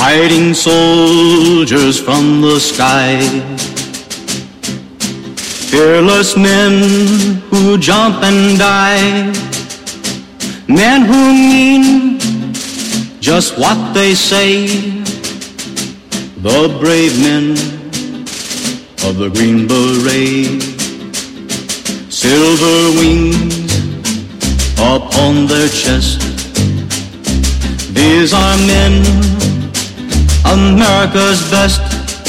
fighting soldiers from the sky. Fearless men who jump and die. Men who mean just what they say. The brave men of the Green Beret. Silver wings upon their chest. These are men, America's best.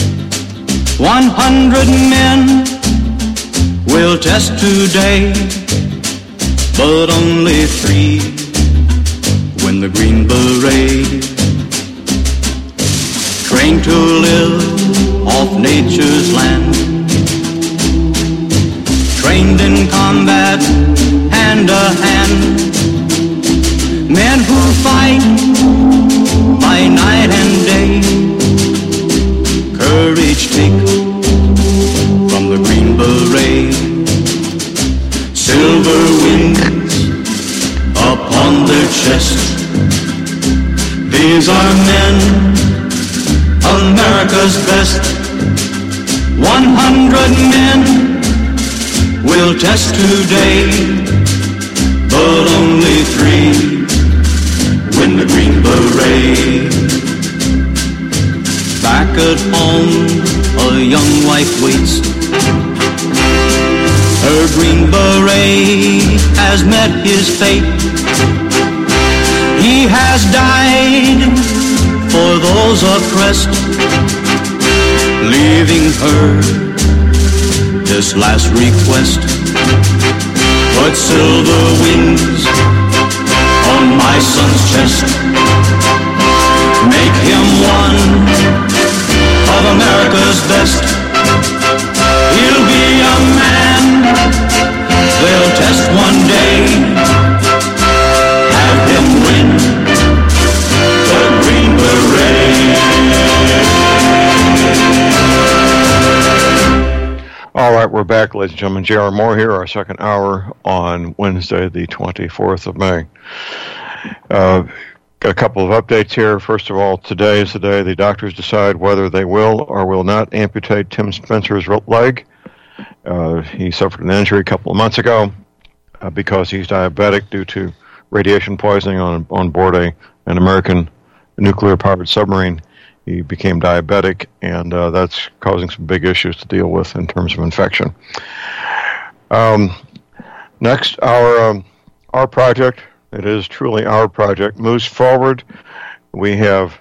100 men will test today, but only 3 win the Green Beret. Trained to live off nature's land, trained in combat hand to hand. Men who fight by night and day. Courage take from the Green Beret. Silver wings upon their chest. These are men, America's best. 100 men will test today, but only 3 win the Green Beret. Back at home, a young wife waits. Her Green Beret has met his fate. He has died for those oppressed, leaving her this last request. Put silver wings on my son's chest. Make him one of America's best. He'll be a man they'll test one day. Have him win the Green Beret. All right, we're back, ladies and gentlemen. J.R. Moore here, our second hour on Wednesday, the 24th of May. Got a couple of updates here. First of all, today is the day the doctors decide whether they will or will not amputate Tim Spencer's leg. He suffered an injury a couple of months ago because he's diabetic due to radiation poisoning on board an American nuclear-powered submarine. He became diabetic, and that's causing some big issues to deal with in terms of infection. Next, our project, it is truly our project, moves forward. We have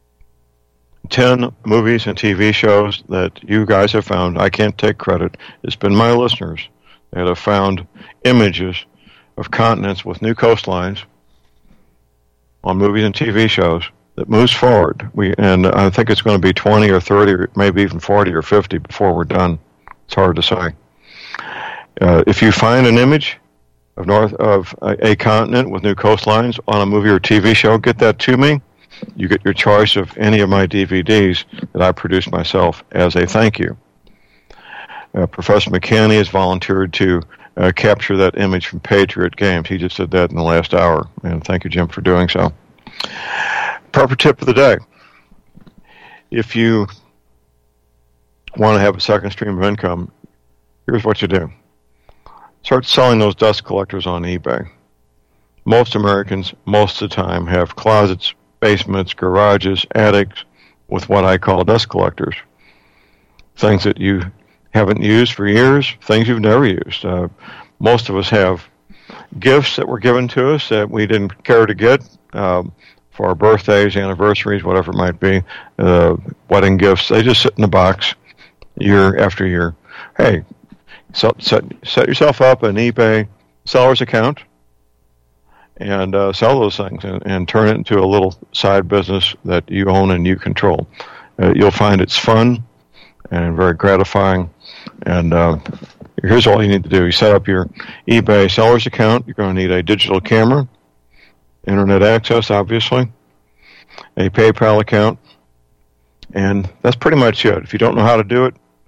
10 movies and TV shows that you guys have found. I can't take credit. It's been my listeners that have found images of continents with new coastlines on movies and TV shows that moves forward. And I think it's going to be 20 or 30 or maybe even 40 or 50 before we're done. It's hard to say. If you find an image of a continent with new coastlines on a movie or TV show, get that to me. You get your choice of any of my DVDs that I produced myself as a thank you. Professor McCanny has volunteered to capture that image from Patriot Games. He just did that in the last hour, and thank you, Jim, for doing so. Proper tip of the day. If you want to have a second stream of income, here's what you do. Start selling those dust collectors on eBay. Most Americans, most of the time, have closets, basements, garages, attics with what I call dust collectors. Things that you haven't used for years, things you've never used. Most of us have gifts that were given to us that we didn't care to get for our birthdays, anniversaries, whatever it might be, wedding gifts. They just sit in the box year after year. Hey, set yourself up an eBay seller's account and sell those things and turn it into a little side business that you own and you control. You'll find it's fun and very gratifying. And here's all you need to do. You set up your eBay seller's account. You're going to need a digital camera, internet access, obviously, a PayPal account, and that's pretty much it. If you don't know how to do it,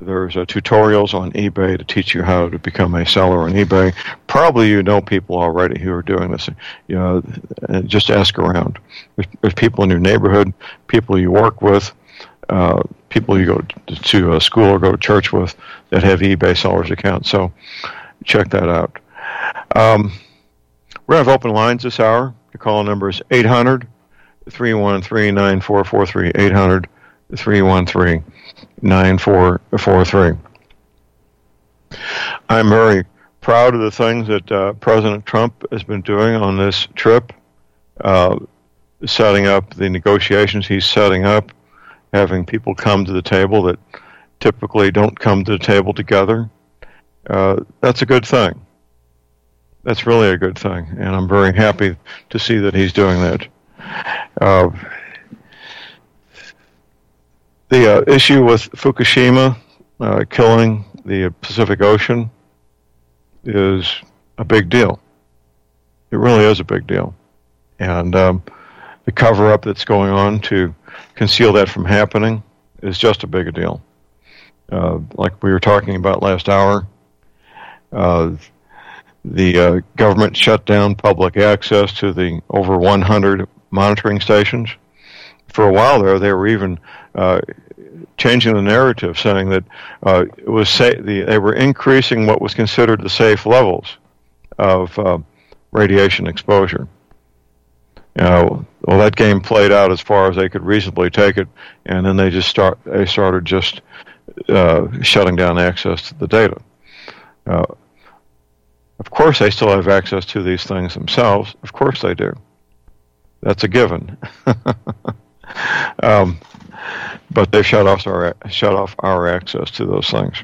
There's tutorials on eBay to teach you how to become a seller on eBay. Probably you know people already who are doing this. Just ask around. There's people in your neighborhood, people you work with, people you go to school or go to church with that have eBay sellers accounts. So check that out. We're going to have open lines this hour. The call number is 800-313-9443, 800-313-9443. I'm very proud of the things that President Trump has been doing on this trip, setting up the negotiations he's setting up, having people come to the table that typically don't come to the table together. That's a good thing. That's really a good thing, and I'm very happy to see that he's doing that. The issue with Fukushima killing the Pacific Ocean is a big deal. It really is a big deal. And the cover-up that's going on to conceal that from happening is just a big deal. Like we were talking about last hour, the government shut down public access to the over 100 monitoring stations. For a while there, they were even changing the narrative, saying that it was they were increasing what was considered the safe levels of radiation exposure. Well, that game played out as far as they could reasonably take it, and then they started just shutting down access to the data. Of course, they still have access to these things themselves. Of course, they do. That's a given. But they shut off our access to those things.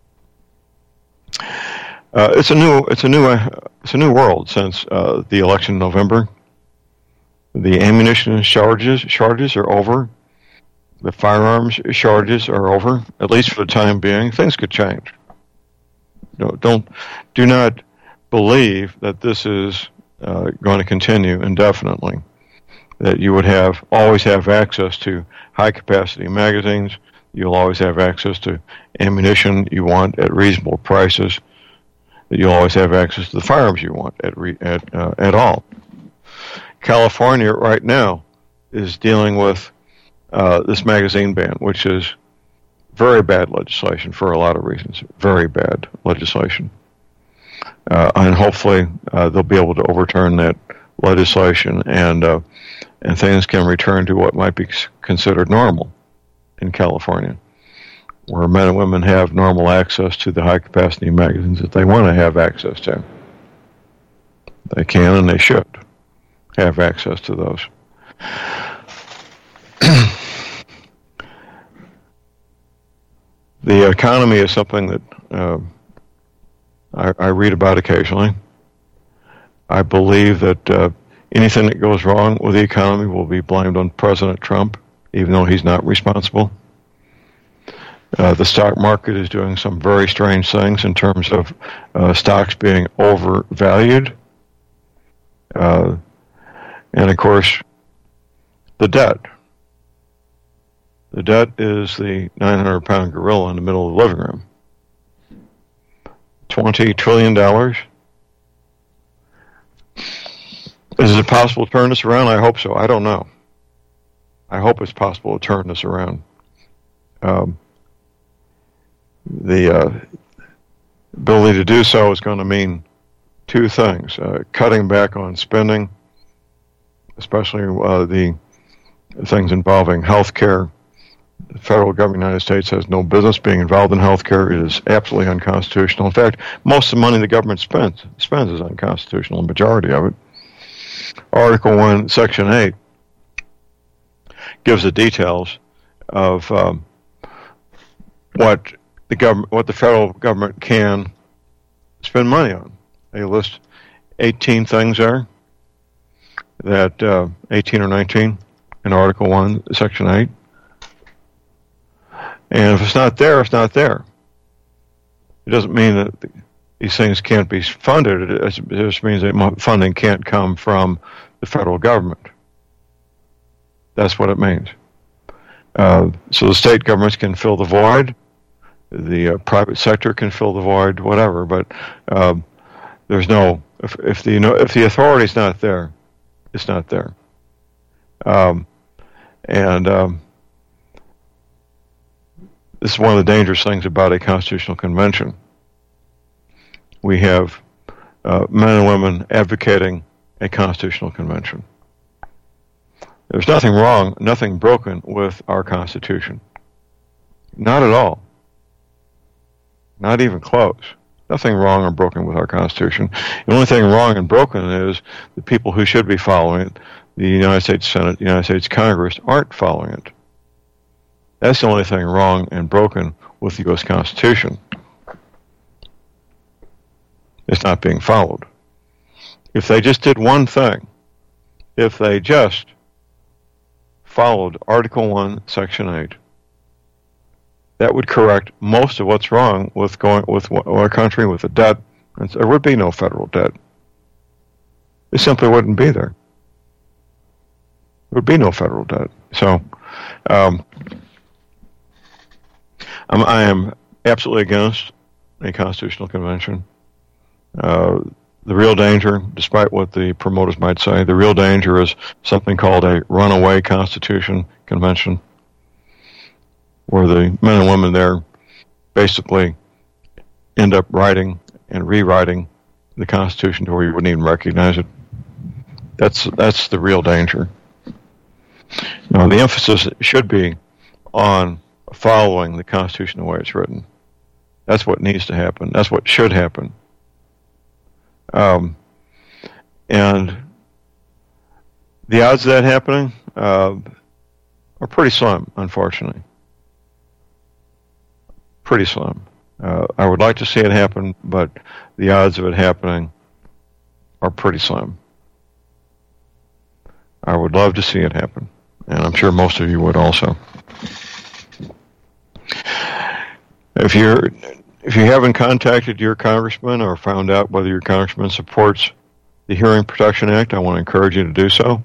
It's a new world since the election in November. The ammunition shortages are over. The firearms shortages are over, at least for the time being. Things could change. Do not believe that this is going to continue indefinitely. That you would always have access to high-capacity magazines. You'll always have access to ammunition you want at reasonable prices. That you'll always have access to the firearms you want at all. California right now is dealing with this magazine ban, which is very bad legislation for a lot of reasons. Very bad legislation. And hopefully they'll be able to overturn that legislation and things can return to what might be considered normal in California, where men and women have normal access to the high-capacity magazines that they want to have access to. They can and they should have access to those. The economy is something that I read about occasionally. I believe that anything that goes wrong with the economy will be blamed on President Trump, even though he's not responsible. The stock market is doing some very strange things in terms of stocks being overvalued. And, of course, the debt. The debt is the 900-pound gorilla in the middle of the living room. $20 trillion. Is it possible to turn this around? I hope so. I don't know. I hope it's possible to turn this around. The ability to do so is going to mean two things. Cutting back on spending, especially the things involving health care. The federal government of the United States has no business being involved in health care. It is absolutely unconstitutional. In fact, most of the money the government spends is unconstitutional, the majority of it. Article 1, Section 8 gives the details of what the federal government can spend money on. They list 18 things there, that 18 or 19 in Article 1, Section 8. And if it's not there, it's not there. It doesn't mean that these things can't be funded. It just means that funding can't come from the federal government. That's what it means. So the state governments can fill the void. the private sector can fill the void, whatever. But there's no if the authority's not there, it's not there. This is one of the dangerous things about a constitutional convention. We have men and women advocating a constitutional convention. There's nothing wrong, nothing broken with our Constitution. Not at all. Not even close. Nothing wrong or broken with our Constitution. The only thing wrong and broken is the people who should be following it, the United States Senate, the United States Congress, aren't following it. That's the only thing wrong and broken with the U.S. Constitution. It's not being followed. If they just did one thing, if they just followed Article 1, Section 8, that would correct most of what's wrong with our country with the debt. There would be no federal debt. It simply wouldn't be there. There would be no federal debt. So, I am absolutely against a constitutional convention. The real danger, despite what the promoters might say, the real danger is something called a runaway constitution convention, where the men and women there basically end up writing and rewriting the Constitution to where you wouldn't even recognize it. That's the real danger. Now, the emphasis should be on following the Constitution the way it's written. That's what needs to happen. That's what should happen. And the odds of that happening are pretty slim, unfortunately. Pretty slim. I would like to see it happen, but the odds of it happening are pretty slim. I would love to see it happen, and I'm sure most of you would also. If you haven't contacted your congressman or found out whether your congressman supports the Hearing Protection Act, I want to encourage you to do so.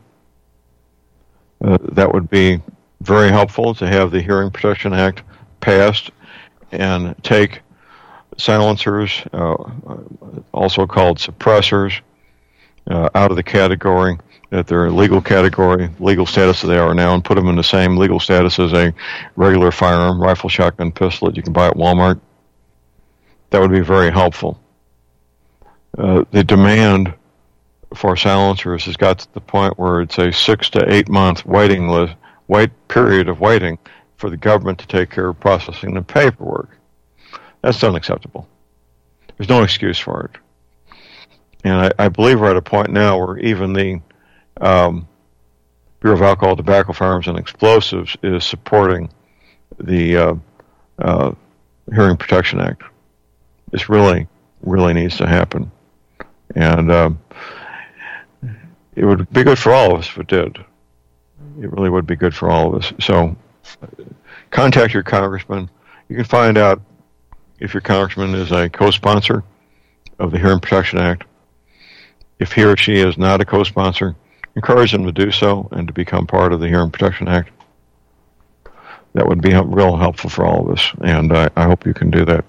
That would be very helpful to have the Hearing Protection Act passed and take silencers, also called suppressors, out of the category that they're a legal category, legal status that they are now, and put them in the same legal status as a regular firearm, rifle, shotgun, pistol that you can buy at Walmart. That would be very helpful. The demand for silencers has got to the point where it's a 6 to 8 month period of waiting for the government to take care of processing the paperwork. That's unacceptable. There's no excuse for it. And I believe we're at a point now where even the Bureau of Alcohol, Tobacco, Firearms, and Explosives is supporting the Hearing Protection Act. This really, really needs to happen. And it would be good for all of us if it did. It really would be good for all of us. So contact your congressman. You can find out if your congressman is a co-sponsor of the Hearing Protection Act. If he or she is not a co-sponsor, encourage them to do so and to become part of the Hearing Protection Act. That would be real helpful for all of us, and I hope you can do that.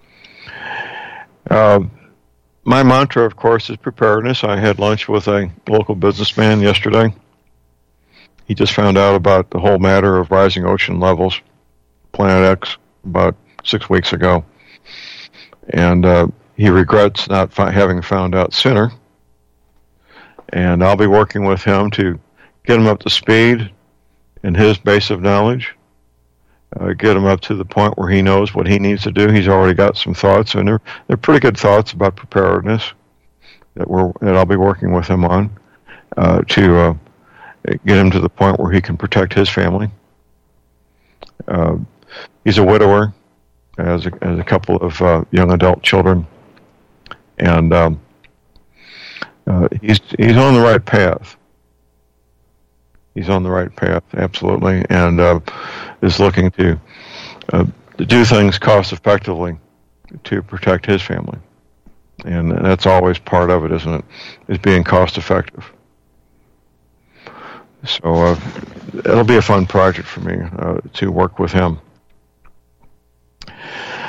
My mantra, of course, is preparedness. I had lunch with a local businessman yesterday. He just found out about the whole matter of rising ocean levels, Planet X, about 6 weeks ago. And he regrets not having found out sooner. And I'll be working with him to get him up to speed in his base of knowledge, get him up to the point where he knows what he needs to do. He's already got some thoughts, and they're pretty good thoughts about preparedness that I'll be working with him on to get him to the point where he can protect his family. He's a widower, has a couple of young adult children, and he's on the right path. He's on the right path, absolutely, and is looking to do things cost effectively to protect his family. And that's always part of it, isn't it? Is being cost effective. So it'll be a fun project for me to work with him.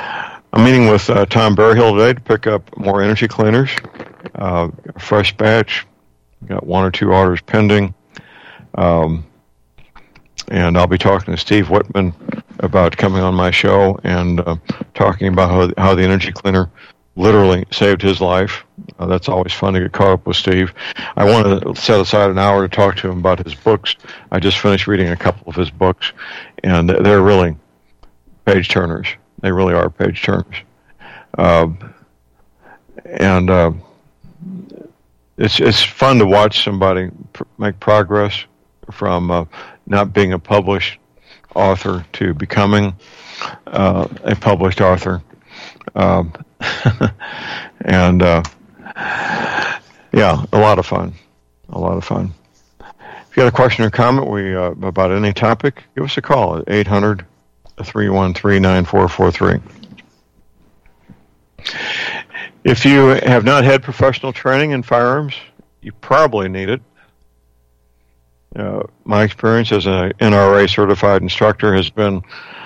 I'm meeting with Tom Berryhill today to pick up more energy cleaners. A fresh batch. Got 1 or 2 orders pending. And I'll be talking to Steve Whitman about coming on my show and talking about how the energy cleaner literally saved his life. That's always fun to get caught up with Steve. I want to set aside an hour to talk to him about his books. I just finished reading a couple of his books, and they're really page turners. They really are page turners. It's fun to watch somebody make progress from not being a published author to becoming a published author. Yeah, a lot of fun. A lot of fun. If you got a question or comment about any topic, give us a call at 800-313-9443. If you have not had professional training in firearms, you probably need it. My experience as an NRA certified instructor has been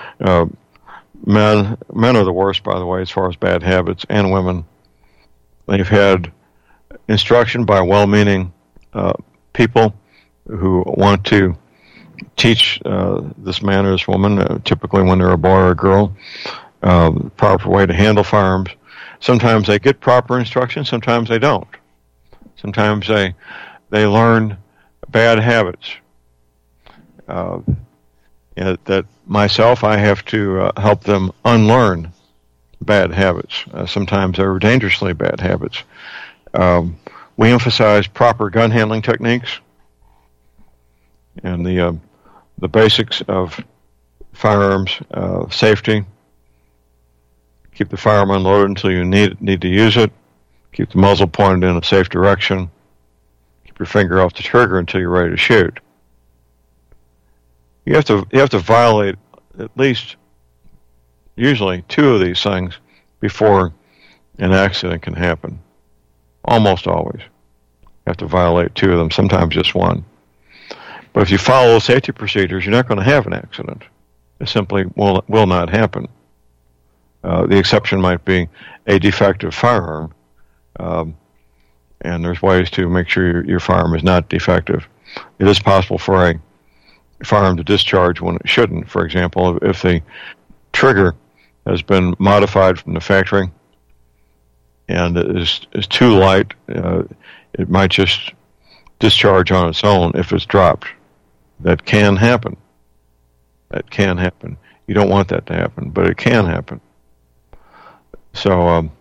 men are the worst, by the way, as far as bad habits, and women. They've had instruction by well-meaning people who want to teach this man or this woman, typically when they're a boy or a girl, the proper way to handle firearms. Sometimes they get proper instruction, sometimes they don't. Sometimes they learn bad habits. That myself, I have to help them unlearn bad habits. Sometimes they're dangerously bad habits. We emphasize proper gun handling techniques and the basics of firearms safety. Keep the firearm unloaded until you need to use it. Keep the muzzle pointed in a safe direction. Keep your finger off the trigger until you're ready to shoot. You have to violate at least, usually, 2 of these things before an accident can happen. Almost always. You have to violate 2 of them, sometimes just 1. But if you follow the safety procedures, you're not going to have an accident. It simply will not happen. The exception might be a defective firearm, and there's ways to make sure your firearm is not defective. It is possible for a firearm to discharge when it shouldn't. For example, if the trigger has been modified from the factory and is too light, it might just discharge on its own if it's dropped. That can happen. That can happen. You don't want that to happen, but it can happen. So,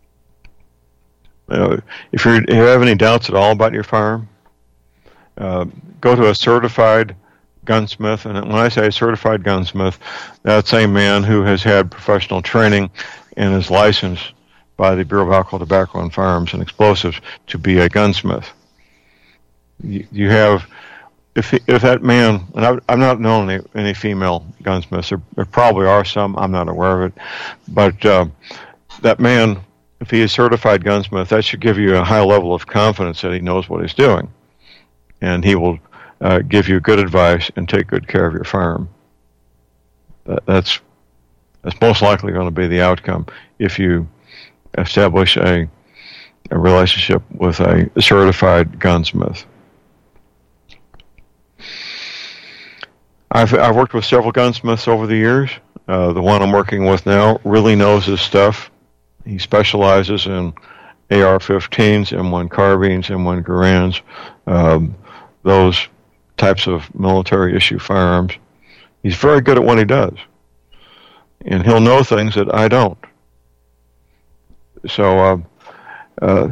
if you have any doubts at all about your firearm, go to a certified gunsmith. And when I say certified gunsmith, that's a man who has had professional training and is licensed by the Bureau of Alcohol, Tobacco, and Firearms and Explosives to be a gunsmith. You have, if that man, and I've not known any female gunsmiths. There probably are some. I'm not aware of it, but that man, if he is certified gunsmith, that should give you a high level of confidence that he knows what he's doing, and he will give you good advice and take good care of your firearm. That's most likely going to be the outcome if you establish a relationship with a certified gunsmith. I've worked with several gunsmiths over the years. The one I'm working with now really knows his stuff. He specializes in AR-15s, M1 carbines, M1 Garands, those types of military-issue firearms. He's very good at what he does. And he'll know things that I don't. So, I'll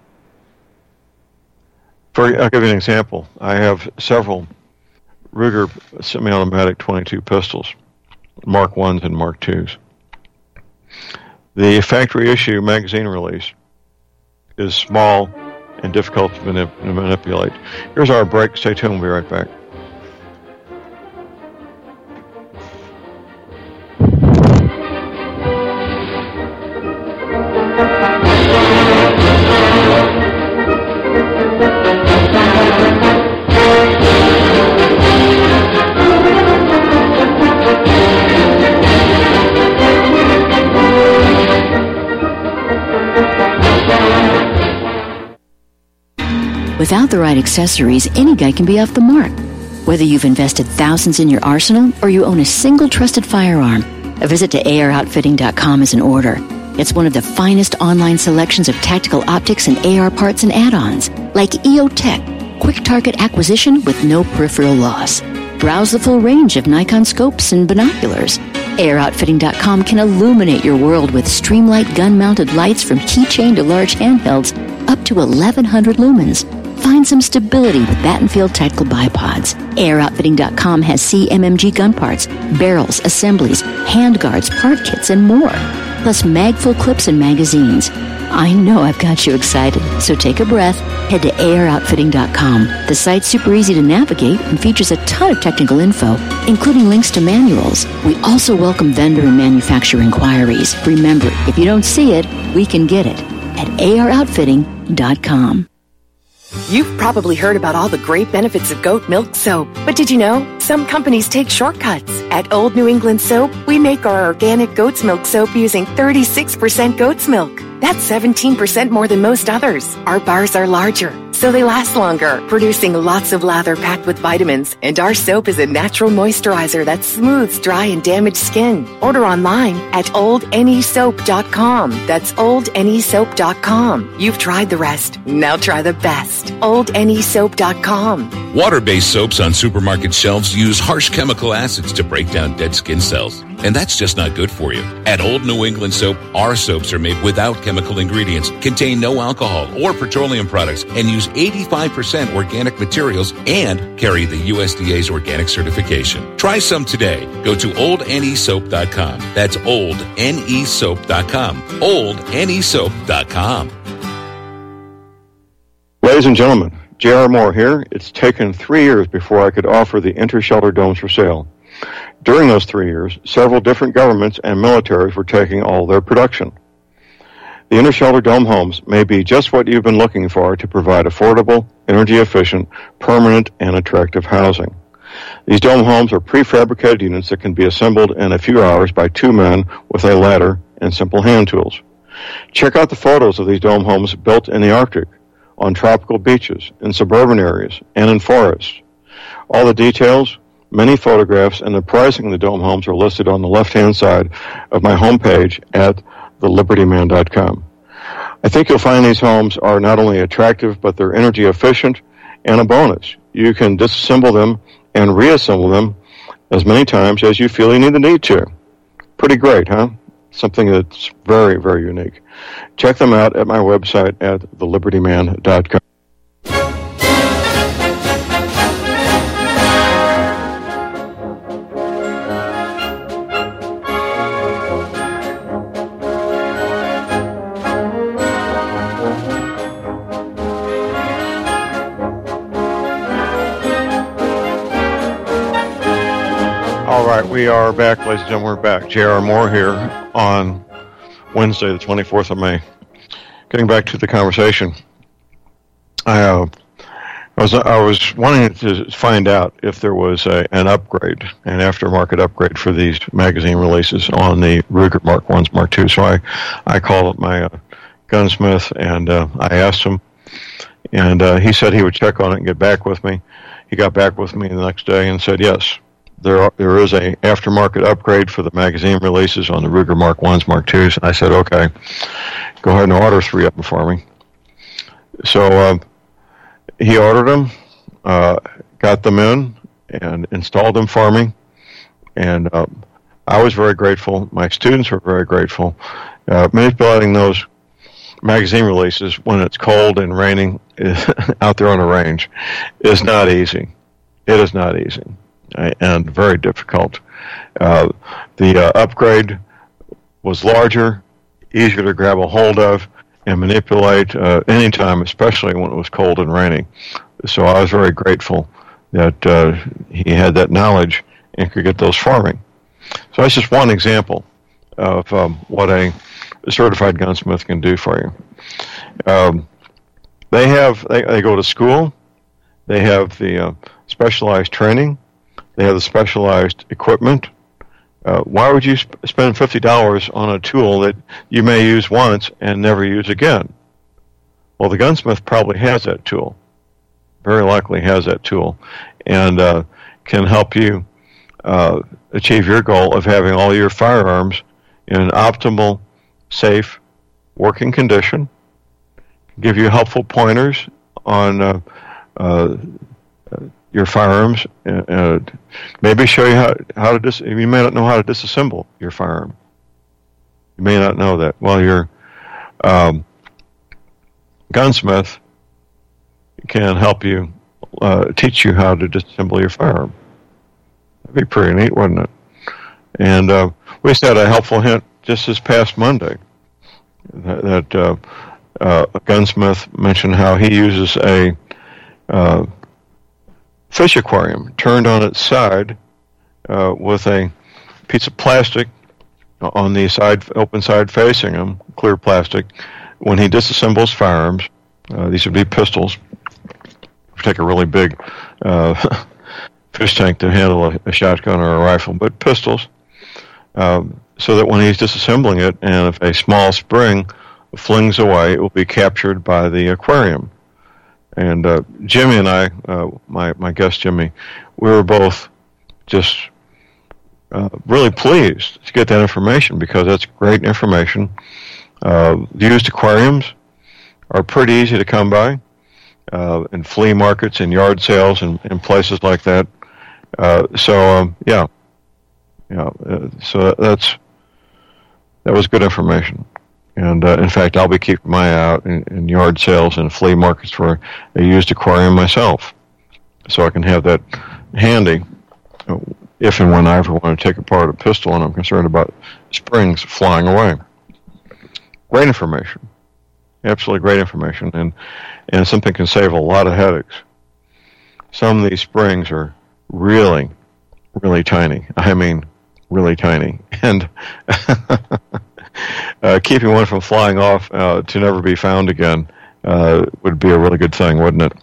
give you an example. I have several Ruger semi-automatic 22 pistols, Mark 1s and Mark 2s. The factory issue magazine release is small and difficult to manipulate. Here's our break. Stay tuned. We'll be right back. Without the right accessories, any guy can be off the mark. Whether you've invested thousands in your arsenal or you own a single trusted firearm, a visit to AROutfitting.com is in order. It's one of the finest online selections of tactical optics and AR parts and add-ons, like EOTech, quick target acquisition with no peripheral loss. Browse the full range of Nikon scopes and binoculars. AROutfitting.com can illuminate your world with Streamlight gun-mounted lights from keychain to large handhelds up to 1,100 lumens. Find some stability with Battenfield tactical bipods. AirOutfitting.com has CMMG gun parts, barrels, assemblies, handguards, part kits, and more. Plus mag-full clips and magazines. I know I've got you excited, so take a breath. Head to AirOutfitting.com. The site's super easy to navigate and features a ton of technical info, including links to manuals. We also welcome vendor and manufacturer inquiries. Remember, if you don't see it, we can get it at AirOutfitting.com. You've probably heard about all the great benefits of goat milk soap, but did you know some companies take shortcuts? At Old New England Soap, we make our organic goat's milk soap using 36% goat's milk. That's 17% more than most others. Our bars are larger, so they last longer, producing lots of lather packed with vitamins. And our soap is a natural moisturizer that smooths dry and damaged skin. Order online at oldnesoap.com. That's oldnesoap.com. You've tried the rest. Now try the best. oldnesoap.com. Water-based soaps on supermarket shelves use harsh chemical acids to break down dead skin cells. And that's just not good for you. At Old New England Soap, our soaps are made without chemical ingredients, contain no alcohol or petroleum products, and use 85% organic materials and carry the USDA's organic certification. Try some today. Go to oldnesoap.com. That's oldnesoap.com. oldnesoap.com. Ladies and gentlemen, J.R. Moore here. It's taken 3 years before I could offer the Intershelter domes for sale. During those 3 years, several different governments and militaries were taking all their production. The Intershelter dome homes may be just what you've been looking for to provide affordable, energy-efficient, permanent, and attractive housing. These dome homes are prefabricated units that can be assembled in a few hours by 2 men with a ladder and simple hand tools. Check out the photos of these dome homes built in the Arctic, on tropical beaches, in suburban areas, and in forests. All the details, many photographs, and the pricing of the dome homes are listed on the left-hand side of my homepage at thelibertyman.com. I think you'll find these homes are not only attractive, but they're energy efficient, and a bonus. You can disassemble them and reassemble them as many times as you feel you need to. Pretty great, huh? Something that's very, very unique. Check them out at my website at thelibertyman.com. All right, we are back, ladies and gentlemen. We're back. J.R. Moore here on Wednesday, the 24th of May. Getting back to the conversation, I was wanting to find out if there was an upgrade, an aftermarket upgrade for these magazine releases on the Ruger Mark 1s, Mark 2s. So I called up my gunsmith and I asked him, and he said he would check on it and get back with me. He got back with me the next day and said, yes, there is a aftermarket upgrade for the magazine releases on the Ruger Mark 1s, Mark 2s. And I said, okay, go ahead and order 3 of them for me. So he ordered them, got them in, and installed them for me. And I was very grateful. My students were very grateful. Manipulating those magazine releases when it's cold and raining out there on a range is not easy. It is not easy. And very difficult. The upgrade was larger, easier to grab a hold of and manipulate anytime, especially when it was cold and raining. So I was very grateful that he had that knowledge and could get those for me. So that's just one example of what a certified gunsmith can do for you. They go to school. They have the specialized training. They have the specialized equipment. Why would you spend $50 on a tool that you may use once and never use again? Well, the gunsmith probably has that tool. very likely has that tool, and can help you achieve your goal of having all your firearms in optimal, safe, working condition. Give you helpful pointers on your firearms. Maybe show you how to you may not know how to disassemble your firearm. You may not know that. Well, your gunsmith can help you teach you how to disassemble your firearm. That'd be pretty neat, wouldn't it? And we just had a helpful hint just this past Monday that a gunsmith mentioned how he uses a fish aquarium turned on its side with a piece of plastic on the side, open side facing him, clear plastic. When he disassembles firearms, these would be pistols. Take a really big fish tank to handle a shotgun or a rifle, but pistols, so that when he's disassembling it, and if a small spring flings away, it will be captured by the aquarium. And Jimmy and I, my guest Jimmy, we were both just really pleased to get that information, because that's great information. Used aquariums are pretty easy to come by in flea markets and yard sales and places like that. So that was good information. And in fact, I'll be keeping my eye out in yard sales and flea markets for a used aquarium myself, so I can have that handy if and when I ever want to take apart a pistol and I'm concerned about springs flying away. Great information, absolutely great information, and something can save a lot of headaches. Some of these springs are really, really tiny. I mean, really tiny, and keeping one from flying off to never be found again would be a really good thing, wouldn't it?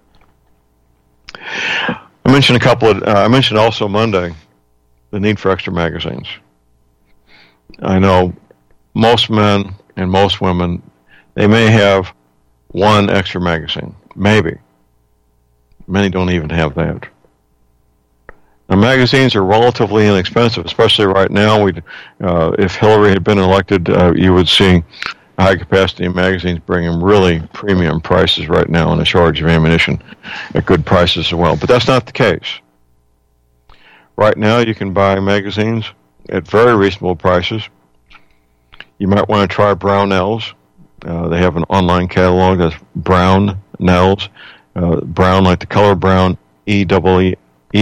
I mentioned also Monday the need for extra magazines. I know most men and most women, they may have one extra magazine, maybe. Many don't even have that. Now, magazines are relatively inexpensive, especially right now. If Hillary had been elected, you would see high-capacity magazines bringing really premium prices right now on a charge of ammunition at good prices as well. But that's not the case. Right now, you can buy magazines at very reasonable prices. You might want to try Brownells. They have an online catalog that's Brownells. Brown like the color brown, E-double-L-S,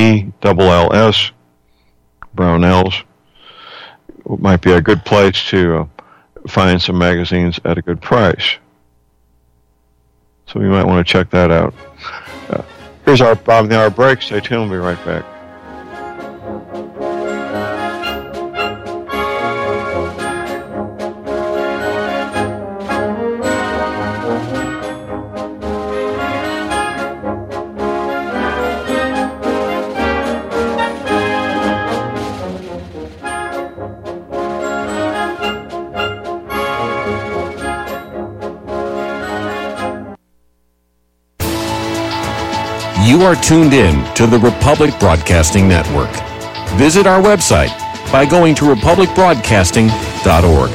Brownells. Might be a good place to find some magazines at a good price. So we might want to check that out. Here's our bottom of the hour break. Stay tuned. We'll be right back. You are tuned in to the Republic Broadcasting Network. Visit our website by going to republicbroadcasting.org.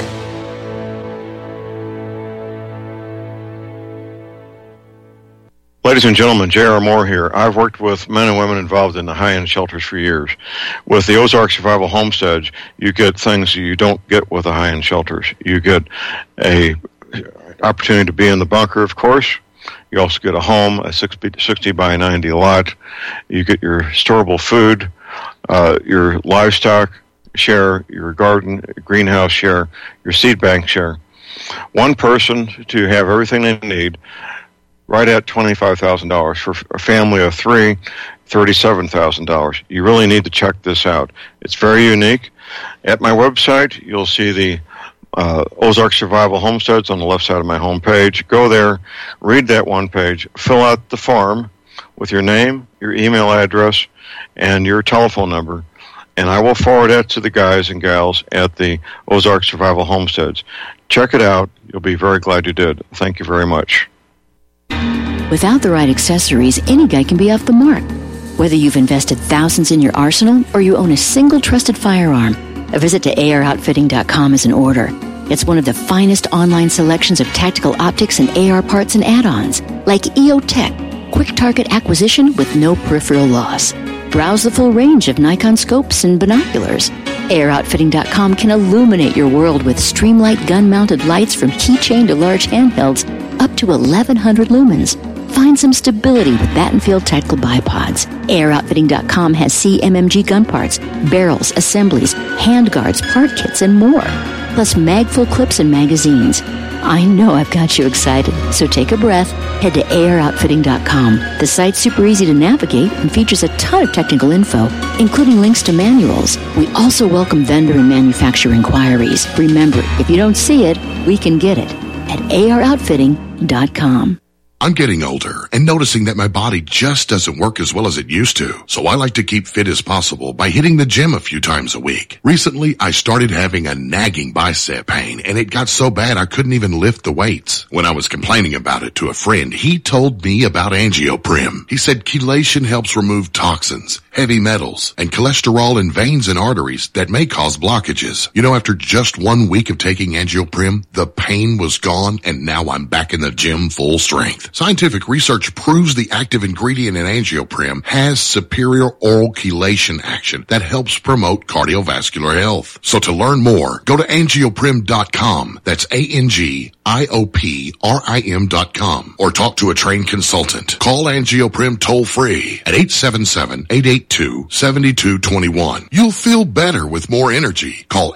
Ladies and gentlemen, J.R. Moore here. I've worked with men and women involved in the high-end shelters for years. With the Ozark Survival Homesteads, you get things you don't get with the high-end shelters. You get a opportunity to be in the bunker, of course. You also get a home, a 60 by 90 lot. You get your storable food, your livestock share, your garden, greenhouse share, your seed bank share. One person to have everything they need, right at $25,000. For a family of three, $37,000. You really need to check this out. It's very unique. At my website, you'll see the Ozark Survival Homesteads on the left side of my homepage. Go there, read that one page, fill out the form with your name, your email address, and your telephone number, and I will forward that to the guys and gals at the Ozark Survival Homesteads. Check it out. You'll be very glad you did. Thank you very much. Without the right accessories, any guy can be off the mark. Whether you've invested thousands in your arsenal or you own a single trusted firearm, a visit to AROutfitting.com is in order. It's one of the finest online selections of tactical optics and AR parts and add-ons, like EOTech, quick target acquisition with no peripheral loss. Browse the full range of Nikon scopes and binoculars. AROutfitting.com can illuminate your world with Streamlight gun-mounted lights from keychain to large handhelds up to 1,100 lumens. Find some stability with Battenfield Tactical Bipods. AROutfitting.com has CMMG gun parts, barrels, assemblies, handguards, part kits, and more. Plus mag-full clips and magazines. I know I've got you excited, so take a breath. Head to AROutfitting.com. The site's super easy to navigate and features a ton of technical info, including links to manuals. We also welcome vendor and manufacturer inquiries. Remember, if you don't see it, we can get it at AROutfitting.com. I'm getting older and noticing that my body just doesn't work as well as it used to. So I like to keep fit as possible by hitting the gym a few times a week. Recently, I started having a nagging bicep pain and it got so bad I couldn't even lift the weights. When I was complaining about it to a friend, he told me about Angioprim. He said chelation helps remove toxins, heavy metals, and cholesterol in veins and arteries that may cause blockages. You know, after just 1 week of taking Angioprim, the pain was gone and now I'm back in the gym full strength. Scientific research proves the active ingredient in Angioprim has superior oral chelation action that helps promote cardiovascular health. So to learn more, go to angioprim.com. That's ANGIOPRIM.com. Or talk to a trained consultant. Call Angioprim toll free at 877-882-7221. You'll feel better with more energy. Call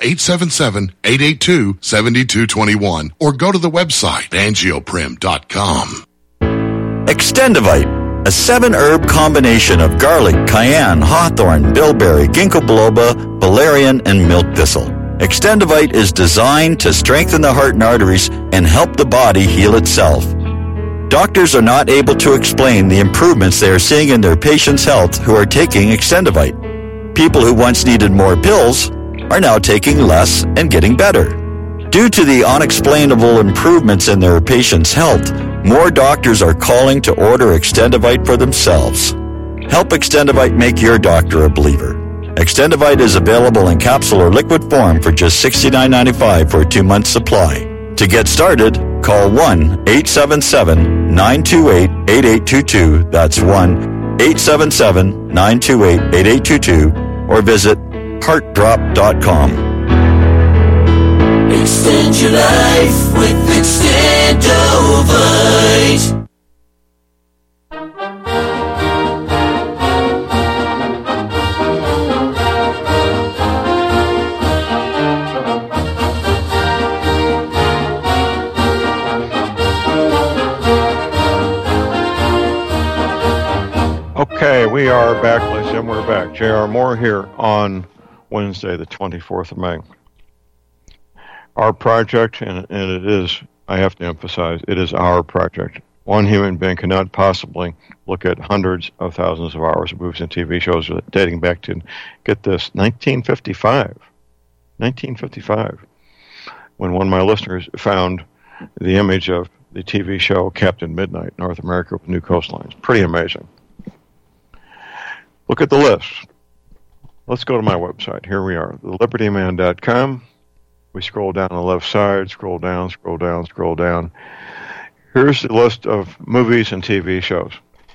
877-882-7221 or go to the website angioprim.com. Extendivite, a 7-herb combination of garlic, cayenne, hawthorn, bilberry, ginkgo biloba, valerian, and milk thistle. Extendivite is designed to strengthen the heart and arteries and help the body heal itself. Doctors are not able to explain the improvements they are seeing in their patients' health who are taking Extendivite. People who once needed more pills are now taking less and getting better. Due to the unexplainable improvements in their patients' health, more doctors are calling to order Extendivite for themselves. Help Extendivite make your doctor a believer. Extendivite is available in capsule or liquid form for just $69.95 for a 2-month supply. To get started, call 1-877-928-8822. That's 1-877-928-8822. Or visit heartdrop.com. Extend your life with Extendovite. Okay, we are back, ladies and we're back. J.R. Moore here on Wednesday, the 24th of May. Our project, and it is, I have to emphasize, it is our project. One human being cannot possibly look at hundreds of thousands of hours of movies and TV shows dating back to, get this, 1955. 1955. When one of my listeners found the image of the TV show Captain Midnight, North America with New Coastlines. Pretty amazing. Look at the list. Let's go to my website. Here we are, thelibertyman.com. We scroll down on the left side, scroll down, scroll down, scroll down. Here's the list of movies and TV shows.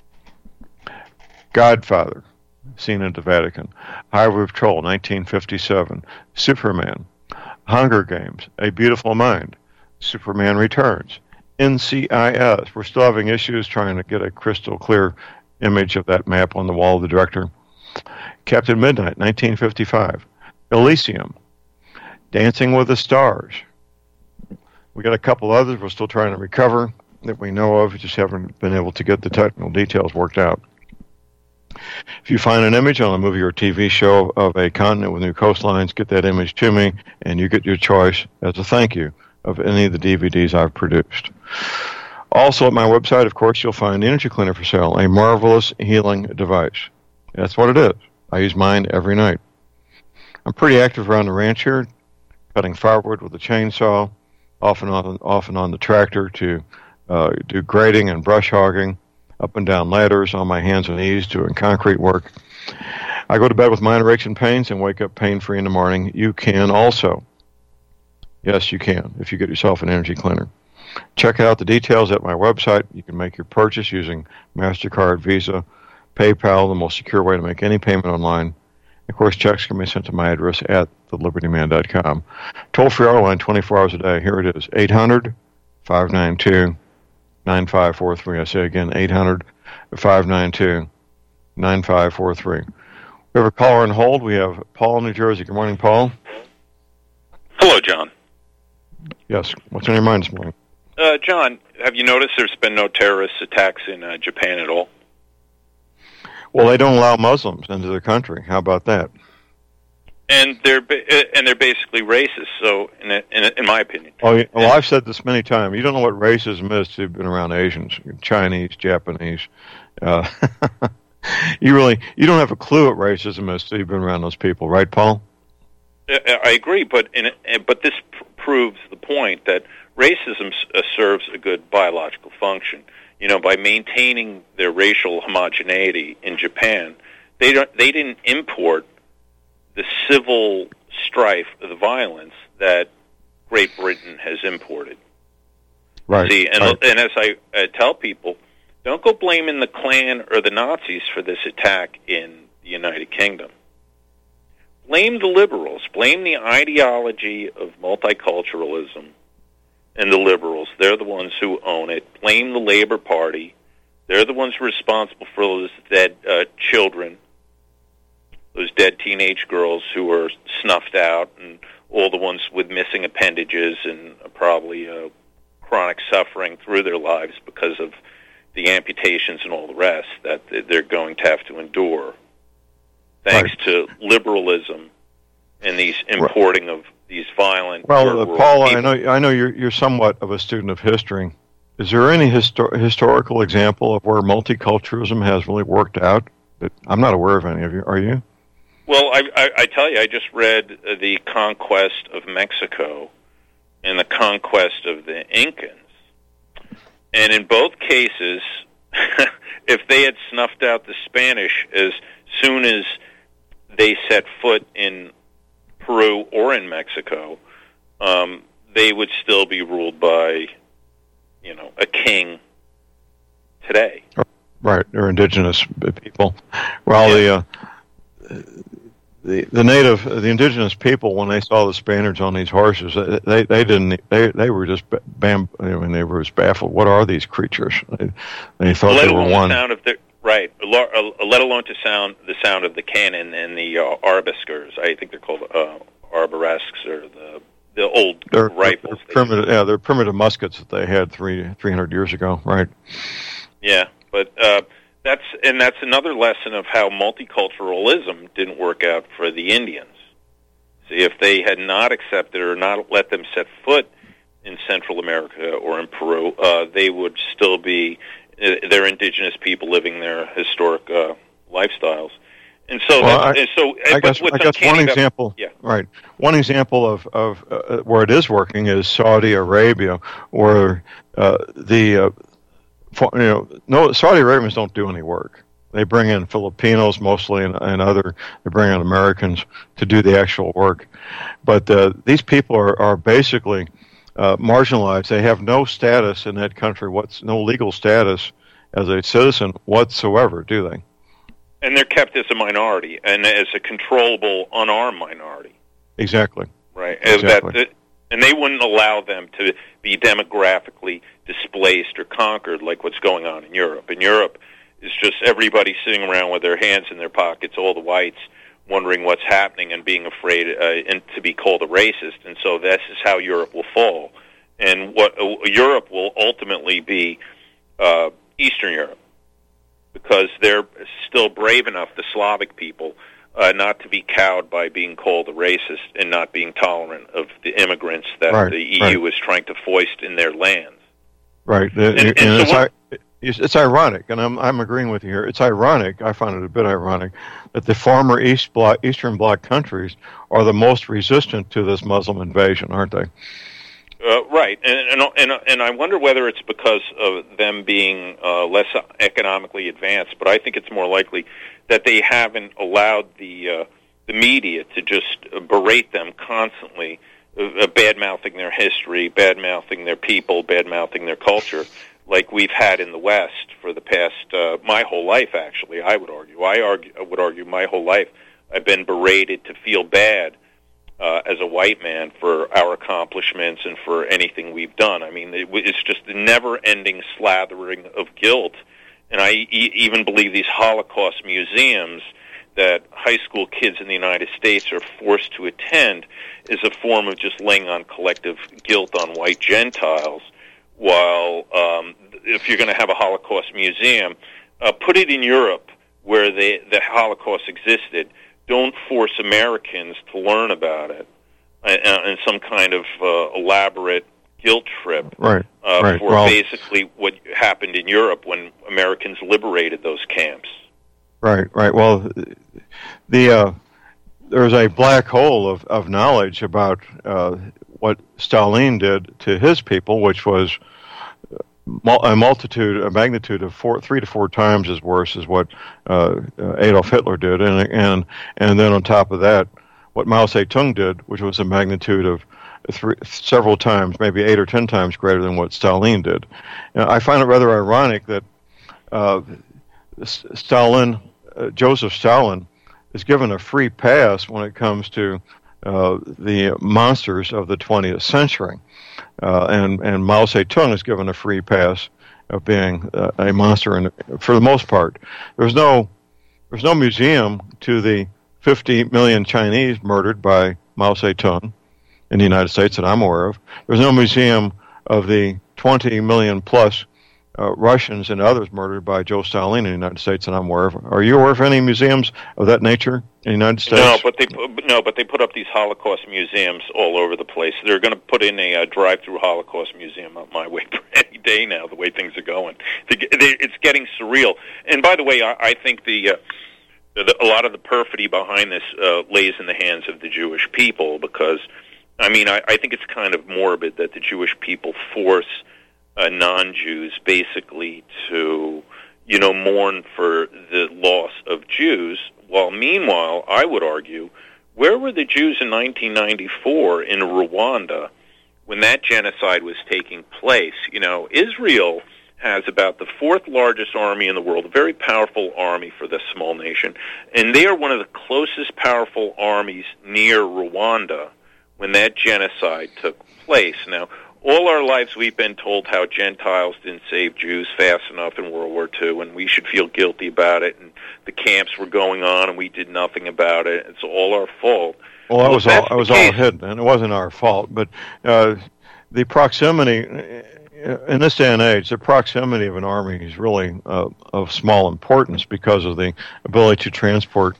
Godfather, seen at the Vatican. Highway Patrol, 1957. Superman. Hunger Games, A Beautiful Mind. Superman Returns. NCIS. We're still having issues trying to get a crystal clear image of that map on the wall of the director. Captain Midnight, 1955. Elysium. Dancing with the Stars. We got a couple others we're still trying to recover that we know of. We just haven't been able to get the technical details worked out. If you find an image on a movie or TV show of a continent with new coastlines, get that image to me, and you get your choice as a thank you of any of the DVDs I've produced. Also at my website, of course, you'll find the Energy Cleaner for sale, a marvelous healing device. That's what it is. I use mine every night. I'm pretty active around the ranch here, cutting firewood with a chainsaw, off and on the tractor to do grading and brush hogging. up and down ladders, on my hands and knees, doing concrete work. I go to bed with minor aches and pains and wake up pain-free in the morning. You can also. Yes, you can, if you get yourself an energy cleaner. Check out the details at my website. You can make your purchase using MasterCard, Visa, PayPal, the most secure way to make any payment online. Of course, checks can be sent to my address at thelibertyman.com. Toll-free our line 24 hours a day. Here it is, 800-592-9543. I say again, 800-592-9543. We have a caller on hold. We have Paul in New Jersey. Good morning, Paul. Hello, John. Yes. What's on your mind this morning? John, have you noticed there's been no terrorist attacks in Japan at all? Well, they don't allow Muslims into their country. How about that? And they're basically racist. So, in my opinion. Oh, yeah. Well, I've said this many times. You don't know what racism is till you've been around Asians, Chinese, Japanese. You don't have a clue what racism is till you've been around those people, right, Paul? I agree, but this proves the point that racism serves a good biological function. You know, by maintaining their racial homogeneity in Japan, they didn't import the civil strife, the violence that Great Britain has imported. Right. See, and as I tell people, don't go blaming the Klan or the Nazis for this attack in the United Kingdom. Blame the liberals. Blame the ideology of multiculturalism and the liberals. They're the ones who own it. Blame the Labor Party. They're the ones responsible for those dead children, those dead teenage girls who were snuffed out, and all the ones with missing appendages and probably chronic suffering through their lives because of the amputations and all the rest that they're going to have to endure. Thanks to liberalism and these importing of these violent. Well, Paul, I know you're somewhat of a student of history. Is there any historical example of where multiculturalism has really worked out? I'm not aware of any of you. Are you? Well, I tell you, I just read the conquest of Mexico and the conquest of the Incans, and in both cases, if they had snuffed out the Spanish as soon as they set foot in Peru or in Mexico, they would still be ruled by, a king today. Right, they're indigenous people. Well, yeah. the indigenous people, when they saw the Spaniards on these horses, they were just they were just baffled. What are these creatures? They thought they were one. Right, let alone the sound of the cannon and the arbuskers. I think they're called arboresques, or the old rifles. They're primitive muskets that they had 300 years ago. Right. Yeah, but that's another lesson of how multiculturalism didn't work out for the Indians. See, if they had not accepted or not let them set foot in Central America or in Peru, they would still be. They're indigenous people living their historic lifestyles, and so. I guess one example, right? One example of where it is working is Saudi Arabia, where Saudi Arabians don't do any work. They bring in Filipinos mostly, and they bring in Americans to do the actual work, but these people are basically. Marginalized. They have no status in that country. No legal status as a citizen whatsoever, do they? And they're kept as a minority and as a controllable, unarmed minority. Exactly. Right. Exactly. And they wouldn't allow them to be demographically displaced or conquered like what's going on in Europe. In Europe, it's just everybody sitting around with their hands in their pockets, all the whites, wondering what's happening and being afraid and to be called a racist. And so this is how Europe will fall. And what Europe will ultimately be Eastern Europe, because they're still brave enough, the Slavic people, not to be cowed by being called a racist and not being tolerant of the immigrants that the EU is trying to foist in their lands. Right. It's ironic, and I'm agreeing with you here. It's ironic, I find it a bit ironic, that the former Eastern Bloc countries are the most resistant to this Muslim invasion, aren't they? Right, and I wonder whether it's because of them being less economically advanced, but I think it's more likely that they haven't allowed the media to just berate them constantly, bad-mouthing their history, bad-mouthing their people, bad-mouthing their culture, like we've had in the West for the past, my whole life, actually, I would argue. I would argue my whole life I've been berated to feel bad as a white man for our accomplishments and for anything we've done. I mean, it's just a never-ending slathering of guilt. And I even believe these Holocaust museums that high school kids in the United States are forced to attend is a form of just laying on collective guilt on white Gentiles. While if you're going to have a Holocaust museum, put it in Europe where the Holocaust existed. Don't force Americans to learn about it in some kind of elaborate guilt trip for basically what happened in Europe when Americans liberated those camps. Right. Well, there's a black hole of knowledge about what Stalin did to his people, which was a magnitude of 3 to 4 times as worse as what Adolf Hitler did, and then on top of that, what Mao Zedong did, which was a magnitude of several times, maybe 8 or 10 times greater than what Stalin did. I find it rather ironic that Joseph Stalin is given a free pass when it comes to the monsters of the 20th century. And Mao Zedong is given a free pass of being a monster, for the most part. There's no museum to the 50 million Chinese murdered by Mao Zedong in the United States that I'm aware of. There's no museum of the 20 million plus Russians and others murdered by Joe Stalin in the United States that I'm aware of. Are you aware of any museums of that nature in the United States? No, but they put up these Holocaust museums all over the place. They're going to put in a drive-through Holocaust museum up my way any day now, the way things are going. It's getting surreal. And by the way, I think a lot of the perfidy behind this lays in the hands of the Jewish people, because, I mean, I think it's kind of morbid that the Jewish people force non-Jews basically to, mourn for the loss of Jews, while meanwhile, I would argue, where were the Jews in 1994 in Rwanda when that genocide was taking place? Israel has about the 4th largest army in the world, a very powerful army for this small nation, and they are one of the closest powerful armies near Rwanda when that genocide took place. Now, all our lives we've been told how Gentiles didn't save Jews fast enough in World War II, and we should feel guilty about it, and the camps were going on, and we did nothing about it. It's all our fault. Well, that was all hidden, and it wasn't our fault. But the proximity, in this day and age, the proximity of an army is really of small importance because of the ability to transport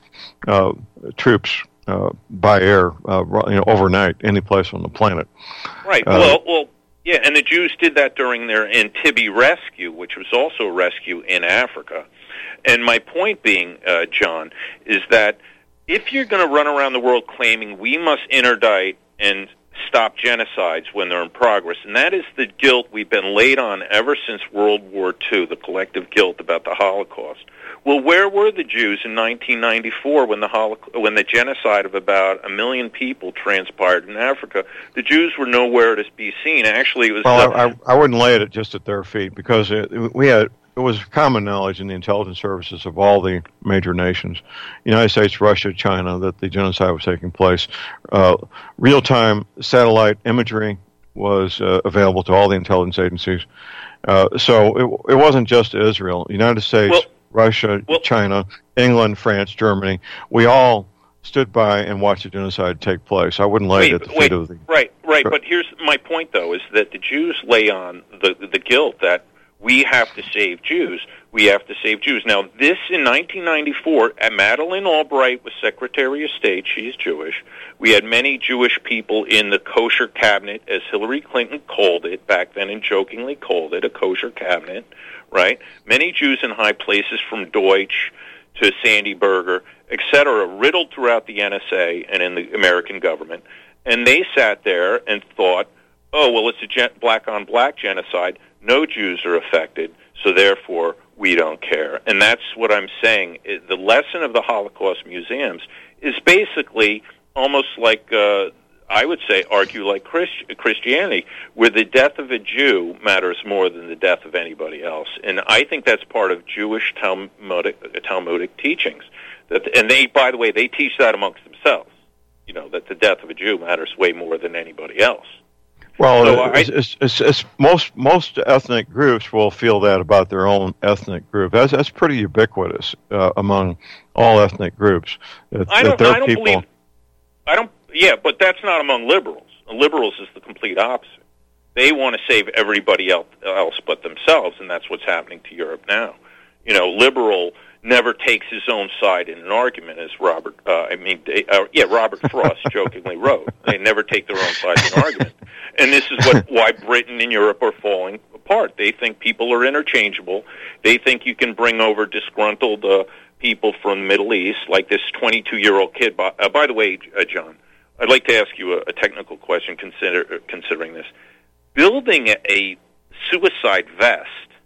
troops by air, overnight, any place on the planet. Right. Well, yeah, and the Jews did that during their Entebbe rescue, which was also a rescue in Africa. And my point being, John, is that if you're going to run around the world claiming we must interdict and stop genocides when they're in progress, and that is the guilt we've been laid on ever since World War II, the collective guilt about the Holocaust. Well, where were the Jews in 1994 when the genocide of about 1 million people transpired in Africa? The Jews were nowhere to be seen. Actually, it was. Well, I wouldn't lay it just at their feet, because it was common knowledge in the intelligence services of all the major nations, United States, Russia, China, that the genocide was taking place. Real-time satellite imagery was available to all the intelligence agencies. So it wasn't just Israel. United States, Russia, China, England, France, Germany, we all stood by and watched the genocide take place. I wouldn't lay it at the feet of the... Right. But here's my point, though, is that the Jews lay on the guilt that we have to save Jews. We have to save Jews. Now, this in 1994, Madeleine Albright was Secretary of State. She's Jewish. We had many Jewish people in the kosher cabinet, as Hillary Clinton called it back then, and jokingly called it a kosher cabinet, right? Many Jews in high places, from Deutsch to Sandy Berger, etc., riddled throughout the NSA and in the American government. And they sat there and thought, oh, well, it's a black-on-black genocide. No Jews are affected, so therefore we don't care. And that's what I'm saying. The lesson of the Holocaust museums is basically almost like, I would say, argue like Christianity, where the death of a Jew matters more than the death of anybody else. And I think that's part of Jewish Talmudic teachings. And they, by the way, they teach that amongst themselves, that the death of a Jew matters way more than anybody else. Well, most ethnic groups will feel that about their own ethnic group. That's pretty ubiquitous among all ethnic groups. Yeah, but that's not among liberals. Liberals is the complete opposite. They want to save everybody else but themselves, and that's what's happening to Europe now. Liberal never takes his own side in an argument, as Robert Frost jokingly wrote. They never take their own side in an argument. And this is why Britain and Europe are falling apart. They think people are interchangeable. They think you can bring over disgruntled people from the Middle East, like this 22-year-old kid. By the way, John, I'd like to ask you a technical question considering this. Building a suicide vest,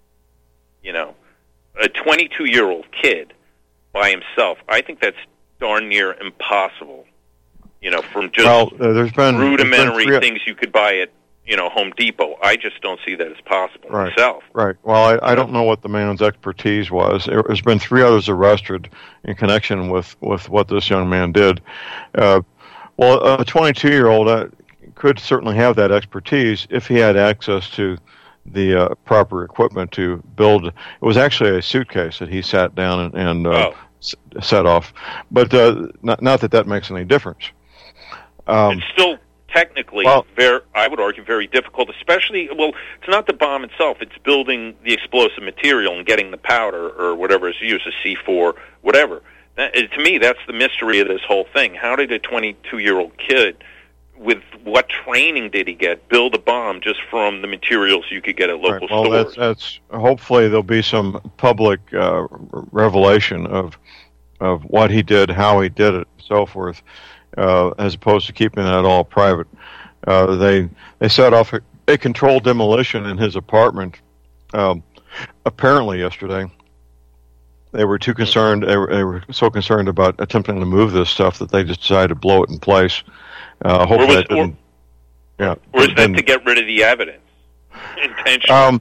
a 22-year-old kid by himself, I think that's darn near impossible. From just rudimentary things you could buy at, Home Depot. I just don't see that as possible myself. Right. Well, I don't know what the man's expertise was. There's been 3 others arrested in connection with what this young man did. Well, a 22-year-old could certainly have that expertise if he had access to the proper equipment to build. It was actually a suitcase that he sat down and set off. But not that makes any difference. It's still technically, I would argue, very difficult, especially, it's not the bomb itself, it's building the explosive material and getting the powder or whatever is used, a C4, whatever. To me, that's the mystery of this whole thing. How did a 22-year-old kid, with what training did he get, build a bomb just from the materials you could get at local stores? That's hopefully there'll be some public revelation of what he did, how he did it, so forth, as opposed to keeping that all private. They set off a controlled demolition in his apartment apparently yesterday. They were too concerned. They were so concerned about attempting to move this stuff that they just decided to blow it in place. Hopefully that didn't. Or is that to get rid of the evidence intentionally?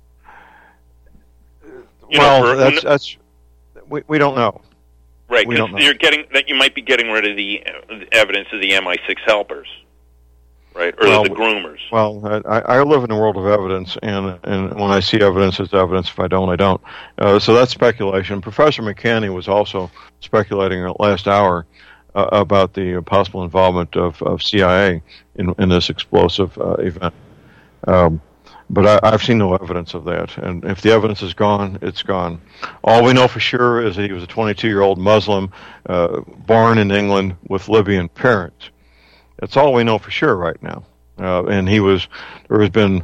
That's we don't know. Right, because you might be getting rid of the evidence of the MI6 helpers, right, or the groomers. Well, I live in a world of evidence, and when I see evidence, it's evidence. If I don't, I don't. So that's speculation. Professor McCanney was also speculating last hour about the possible involvement of CIA in this explosive event. But I've seen no evidence of that. And if the evidence is gone, it's gone. All we know for sure is that he was a 22-year-old Muslim born in England with Libyan parents. That's all we know for sure right now. And he was in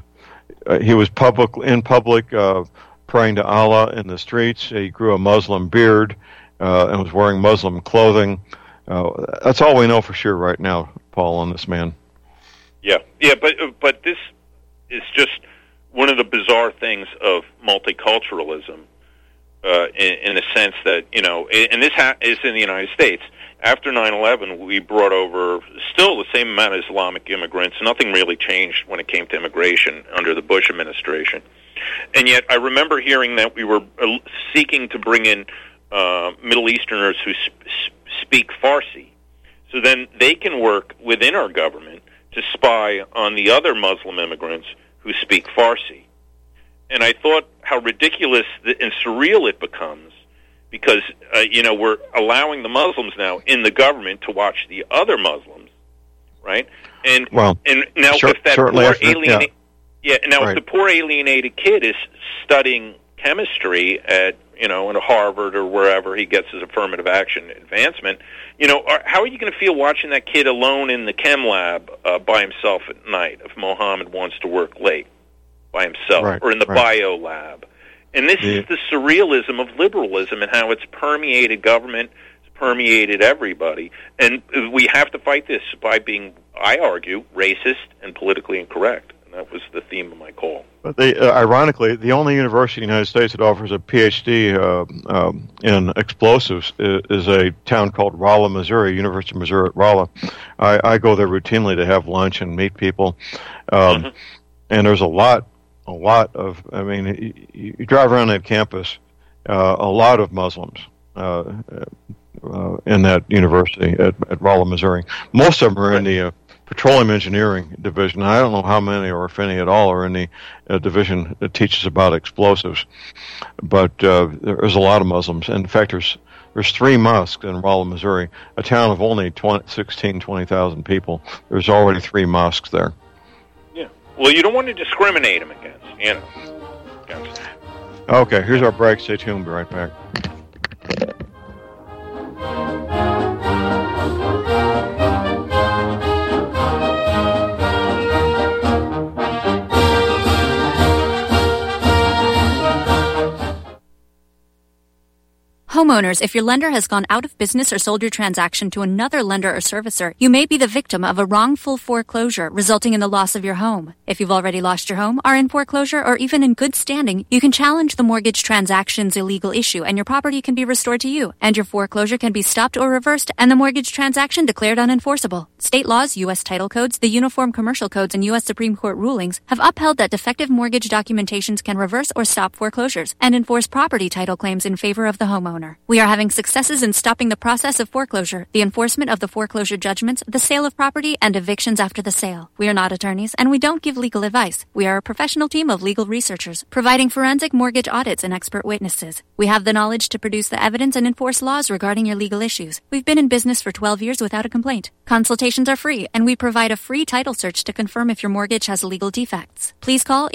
public praying to Allah in the streets. He grew a Muslim beard and was wearing Muslim clothing. That's all we know for sure right now, Paul, on this man. Yeah, but this is just one of the bizarre things of multiculturalism, in the sense that, and this is in the United States. After 9/11, we brought over still the same amount of Islamic immigrants. Nothing really changed when it came to immigration under the Bush administration. And yet I remember hearing that we were seeking to bring in Middle Easterners who speak Farsi. So then they can work within our government to spy on the other Muslim immigrants who speak Farsi. And I thought how ridiculous and surreal it becomes, because we're allowing the Muslims now in the government to watch the other Muslims, right? And now if that poor if the poor alienated kid is studying chemistry at in Harvard or wherever he gets his affirmative action advancement, how are you going to feel watching that kid alone in the chem lab by himself at night if Mohammed wants to work late by himself, or in the bio lab? And this is the surrealism of liberalism and how it's permeated government, it's permeated everybody. And we have to fight this by being I argue, racist and politically incorrect. And that was the theme of my call. But ironically, the only university in the United States that offers a PhD in explosives is a town called Rolla, Missouri, University of Missouri at Rolla. I go there routinely to have lunch and meet people. And there's a lot of, I mean, you drive around that campus, a lot of Muslims in that university at Rolla, Missouri. Most of them are in the petroleum engineering division. I don't know how many or if any at all are in the division that teaches about explosives, but there's a lot of Muslims. And in fact, there's 3 mosques in Rolla, Missouri, a town of only 20,000 people. There's already 3 mosques there. Yeah. Well, you don't want to discriminate them against, you know. Against. Okay, here's our break. Stay tuned. Be right back. Homeowners, if your lender has gone out of business or sold your transaction to another lender or servicer, you may be the victim of a wrongful foreclosure, resulting in the loss of your home. If you've already lost your home, are in foreclosure, or even in good standing, you can challenge the mortgage transaction's illegal issue, and your property can be restored to you, and your foreclosure can be stopped or reversed, and the mortgage transaction declared unenforceable. State laws, U.S. title codes, the Uniform Commercial Codes, and U.S. Supreme Court rulings have upheld that defective mortgage documentations can reverse or stop foreclosures and enforce property title claims in favor of the homeowner. We are having successes in stopping the process of foreclosure, the enforcement of the foreclosure judgments, the sale of property, and evictions after the sale. We are not attorneys, and we don't give legal advice. We are a professional team of legal researchers, providing forensic mortgage audits and expert witnesses. We have the knowledge to produce the evidence and enforce laws regarding your legal issues. We've been in business for 12 years without a complaint. Consultations are free, and we provide a free title search to confirm if your mortgage has legal defects. Please call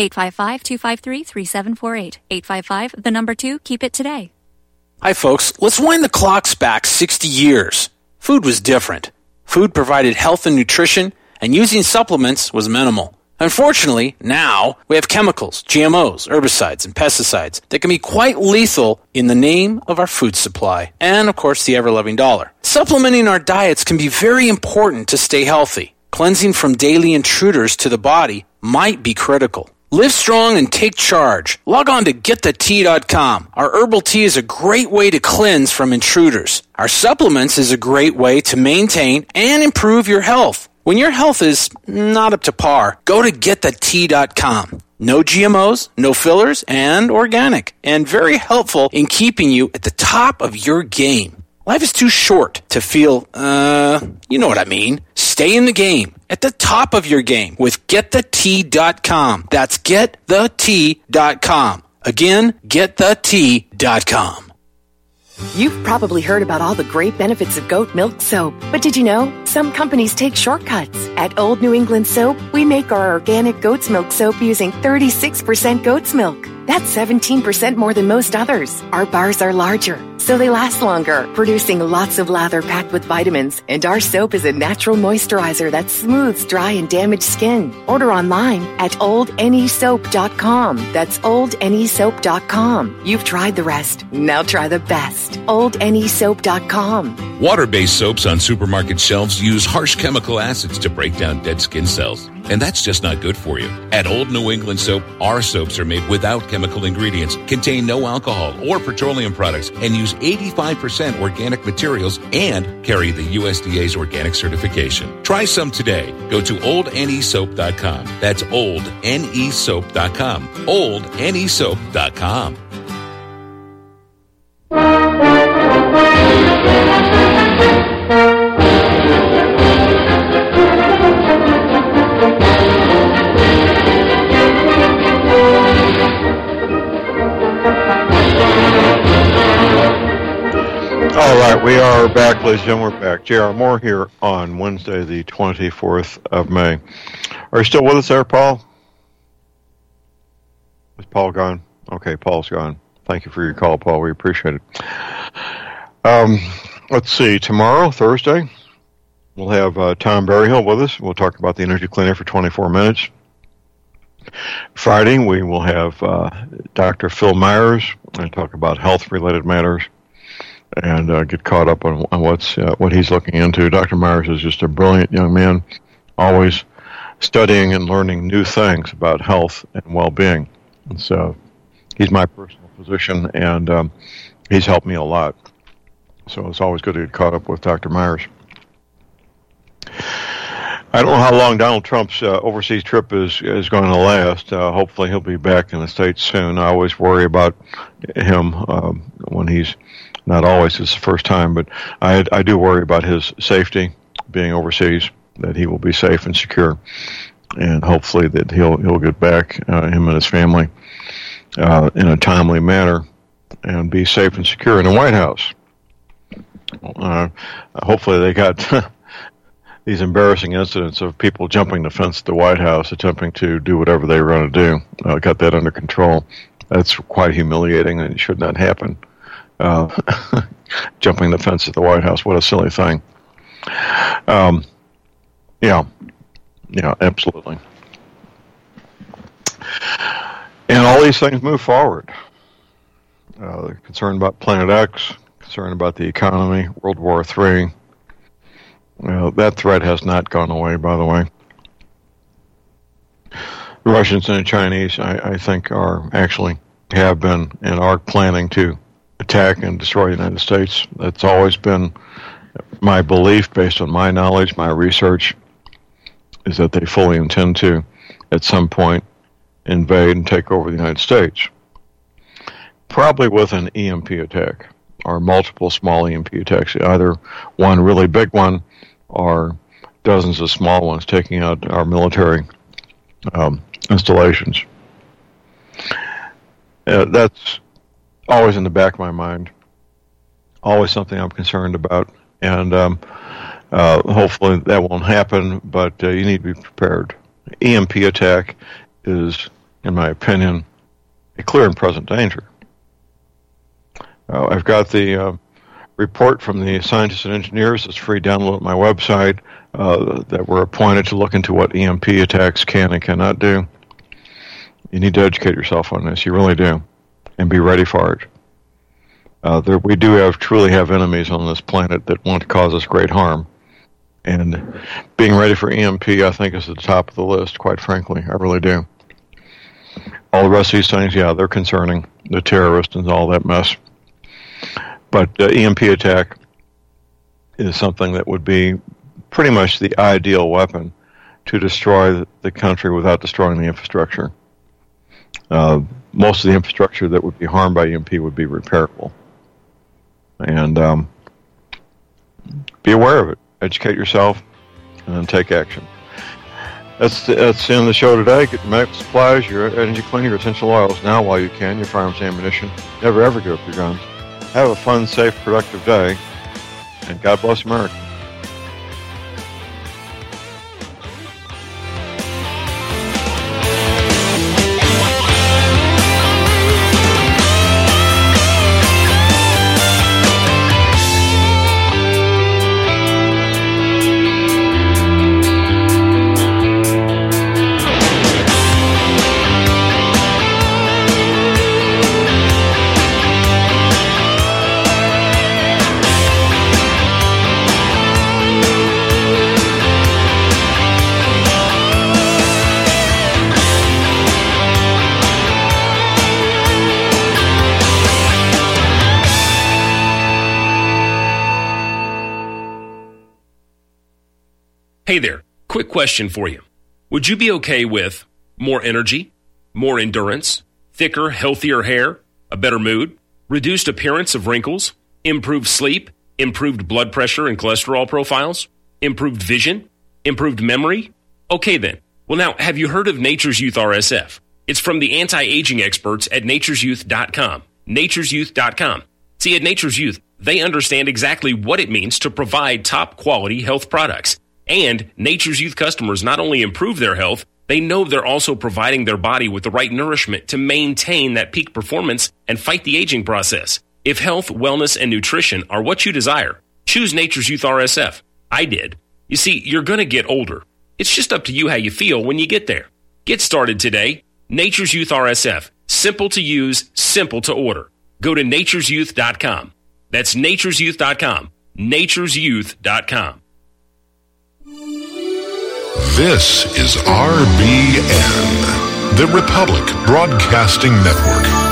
855-253-3748. 855, the number 2, keep it today. Hi, folks. Let's wind the clocks back 60 years. Food was different. Food provided health and nutrition, and using supplements was minimal. Unfortunately, now we have chemicals, GMOs, herbicides, and pesticides that can be quite lethal in the name of our food supply and, of course, the ever-loving dollar. Supplementing our diets can be very important to stay healthy. Cleansing from daily intruders to the body might be critical. Live strong and take charge. Log on to getthetea.com. Our herbal tea is a great way to cleanse from intruders. Our supplements is a great way to maintain and improve your health. When your health is not up to par, go to getthetea.com. No GMOs, no fillers, and organic. And very helpful in keeping you at the top of your game. Life is too short to feel, you know what I mean. Stay in the game, at the top of your game with getthetea.com. That's getthetea.com. Again, getthetea.com. You've probably heard about all the great benefits of goat milk soap, but did you know some companies take shortcuts? At Old New England Soap, we make our organic goat's milk soap using 36% goat's milk. That's 17% more than most others. Our bars are larger, so they last longer, producing lots of lather packed with vitamins. And our soap is a natural moisturizer that smooths dry and damaged skin. Order online at oldnesoap.com. That's oldnesoap.com. You've tried the rest. Now try the best. oldnesoap.com. Water-based soaps on supermarket shelves use harsh chemical acids to break down dead skin cells. And that's just not good for you. At Old New England Soap, our soaps are made without chemical ingredients, contain no alcohol or petroleum products, and use 85% organic materials and carry the USDA's organic certification. Try some today. Go to oldnesoap.com. That's oldnesoap.com. oldnesoap.com. All right, we are back, ladies and gentlemen. We're back. J.R. Moore here on Wednesday, the 24th of May. Are you still with us there, Paul? Is Paul gone? Okay, Paul's gone. Thank you for your call, Paul. We appreciate it. Let's see. Tomorrow, Thursday, we'll have Tom Berryhill with us. We'll talk about the Energy Clinic for 24 minutes. Friday, we will have Dr. Phil Myers and talk about health-related matters and get caught up on what he's looking into. Dr. Myers is just a brilliant young man. always studying and learning new things about health and well-being. And so he's my personal physician, and he's helped me a lot. So it's always good to get caught up with Dr. Myers. I don't know how long Donald Trump's overseas trip is going to last. Hopefully he'll be back in the States soon. I always worry about him when he's, not always, it's the first time, but I do worry about his safety being overseas, that he will be safe and secure, and hopefully that he'll get back, him and his family, in a timely manner, and be safe and secure in the White House. Hopefully they got these embarrassing incidents of people jumping the fence at the White House, attempting to do whatever they were going to do, got that under control. That's quite humiliating, and it should not happen. Jumping the fence at the White House, what a silly thing. Yeah, absolutely. And all these things move forward. They're concerned about Planet X, concerned about the economy, World War III. That threat has not gone away, by the way. The Russians and the Chinese, I think, have been and are planning to attack and destroy the United States. That's always been my belief, based on my knowledge, my research, is that they fully intend to, at some point, invade and take over the United States. Probably with an EMP attack, or multiple small EMP attacks, either one really big one or dozens of small ones taking out our military installations. That's always in the back of my mind, always something I'm concerned about, and hopefully that won't happen, but you need to be prepared. EMP attack is, in my opinion, a clear and present danger. I've got the report from the scientists and engineers. It's free download at my website that were appointed to look into what EMP attacks can and cannot do. You need to educate yourself on this. You really do, and be ready for it. We do truly have enemies on this planet that want to cause us great harm. And being ready for EMP, I think, is at the top of the list, quite frankly. I really do. All the rest of these things, yeah, they're concerning. The terrorists and all that mess. But EMP attack is something that would be pretty much the ideal weapon to destroy the country without destroying the infrastructure. Most of the infrastructure that would be harmed by EMP would be repairable. And be aware of it. Educate yourself, and then take action. That's the end of the show today. Get your medical supplies, your energy cleaner, your essential oils now while you can, your firearms and ammunition. Never ever give up your guns. Have a fun, safe, productive day, and God bless America. Hey there, quick question for you. Would you be okay with more energy, more endurance, thicker, healthier hair, a better mood, reduced appearance of wrinkles, improved sleep, improved blood pressure and cholesterol profiles, improved vision, improved memory? Okay then. Well now, have you heard of Nature's Youth RSF? It's from the anti-aging experts at nature'syouth.com. nature'syouth.com. See, at Nature's Youth, they understand exactly what it means to provide top quality health products. And Nature's Youth customers not only improve their health, they know they're also providing their body with the right nourishment to maintain that peak performance and fight the aging process. If health, wellness, and nutrition are what you desire, choose Nature's Youth RSF. I did. You see, you're going to get older. It's just up to you how you feel when you get there. Get started today. Nature's Youth RSF. Simple to use, simple to order. Go to nature'syouth.com. That's nature'syouth.com. nature'syouth.com. This is RBN, the Republic Broadcasting Network.